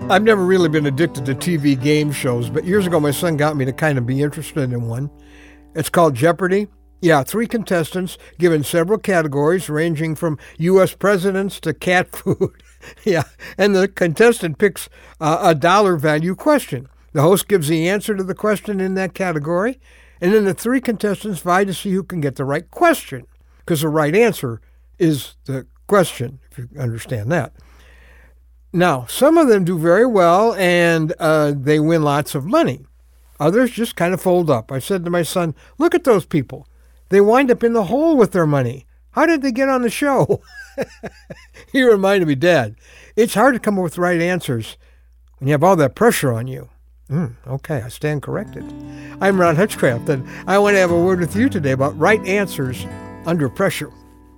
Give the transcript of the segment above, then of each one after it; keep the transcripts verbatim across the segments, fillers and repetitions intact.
I've never really been addicted to T V game shows, but years ago my son got me to kind of be interested in one. It's called Jeopardy! Yeah, three contestants given several categories ranging from U S presidents to cat food. Yeah, and the contestant picks uh, a dollar value question. The host gives the answer to the question in that category, and then the three contestants vie to see who can get the right question, because the right answer is the question, if you understand that. Now, some of them do very well, and uh, they win lots of money. Others just kind of fold up. I said to my son, look at those people. They wind up in the hole with their money. How did they get on the show? He reminded me, Dad, it's hard to come up with right answers when you have all that pressure on you. Mm, okay, I stand corrected. I'm Ron Hutchcraft, and I want to have a word with you today about right answers under pressure.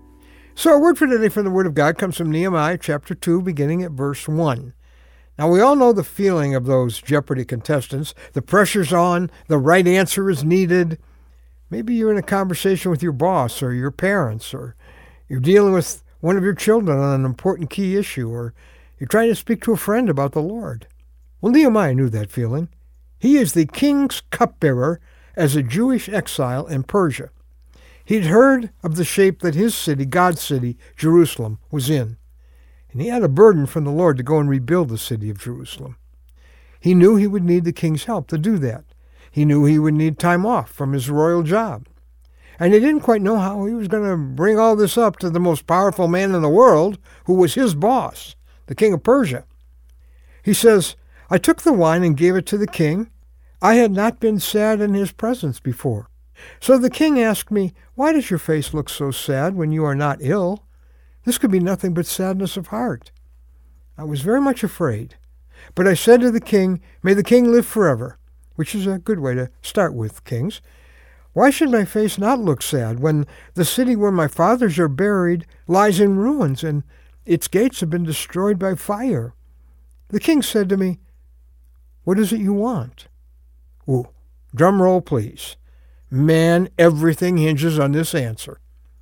So our word for today from the Word of God comes from Nehemiah chapter two, beginning at verse one. Now, we all know the feeling of those Jeopardy contestants. The pressure's on, the right answer is needed. Maybe you're in a conversation with your boss or your parents, or you're dealing with one of your children on an important key issue, or you're trying to speak to a friend about the Lord. Well, Nehemiah knew that feeling. He is the king's cupbearer as a Jewish exile in Persia. He'd heard of the shape that his city, God's city, Jerusalem, was in, and he had a burden from the Lord to go and rebuild the city of Jerusalem. He knew he would need the king's help to do that. He knew he would need time off from his royal job. And he didn't quite know how he was going to bring all this up to the most powerful man in the world, who was his boss, the king of Persia. He says, I took the wine and gave it to the king. I had not been sad in his presence before. So the king asked me, why does your face look so sad when you are not ill? This could be nothing but sadness of heart. I was very much afraid. But I said to the king, may the king live forever, which is a good way to start with, kings. Why should my face not look sad when the city where my fathers are buried lies in ruins and its gates have been destroyed by fire? The king said to me, what is it you want? Ooh, drum roll, please. Man, everything hinges on this answer.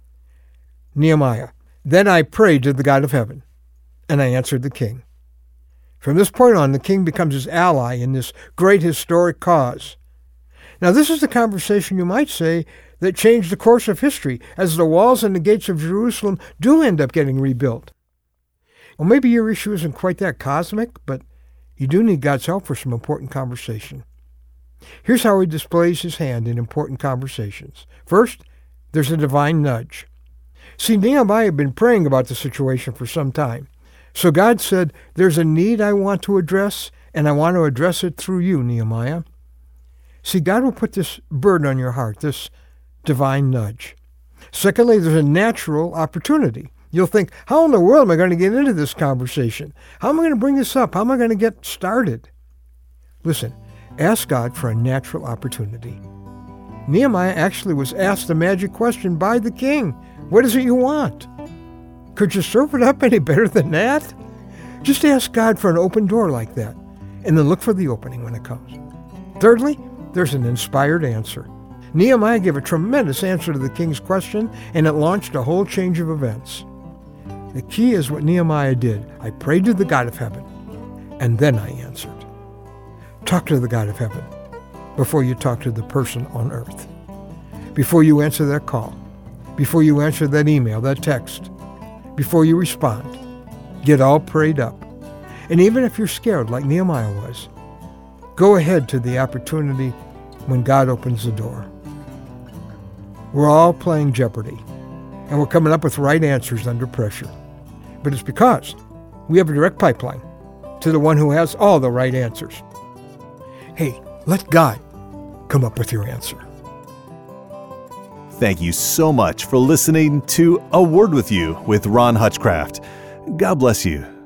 Nehemiah, then I prayed to the God of heaven, and I answered the king. From this point on, the king becomes his ally in this great historic cause. Now, this is the conversation, you might say, that changed the course of history, as the walls and the gates of Jerusalem do end up getting rebuilt. Well, maybe your issue isn't quite that cosmic, but you do need God's help for some important conversation. Here's how he displays his hand in important conversations. First, there's a divine nudge. See, Nehemiah had been praying about the situation for some time. So God said, there's a need I want to address, and I want to address it through you, Nehemiah. See, God will put this burden on your heart, this divine nudge. Secondly, there's a natural opportunity. You'll think, how in the world am I going to get into this conversation? How am I going to bring this up? How am I going to get started? Listen, ask God for a natural opportunity. Nehemiah actually was asked the magic question by the king. What is it you want? Could you serve it up any better than that? Just ask God for an open door like that, and then look for the opening when it comes. Thirdly, there's an inspired answer. Nehemiah gave a tremendous answer to the king's question, and it launched a whole change of events. The key is what Nehemiah did. I prayed to the God of heaven, and then I answered. Talk to the God of heaven before you talk to the person on earth. Before you answer that call. Before you answer that email, that text. Before you respond. Get all prayed up. And even if you're scared like Nehemiah was, go ahead to the opportunity when God opens the door. We're all playing Jeopardy, and we're coming up with right answers under pressure. But it's because we have a direct pipeline to the one who has all the right answers. Hey, let God come up with your answer. Thank you so much for listening to A Word With You with Ron Hutchcraft. God bless you.